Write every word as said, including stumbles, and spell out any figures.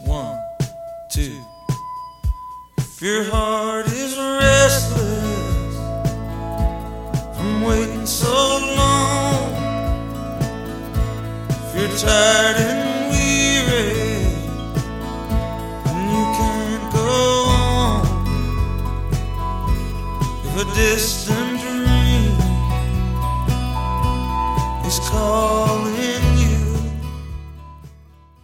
One, two. If your heart is restless from waiting so long, if you're tired and weary and you can't go on, if a distant dream is calling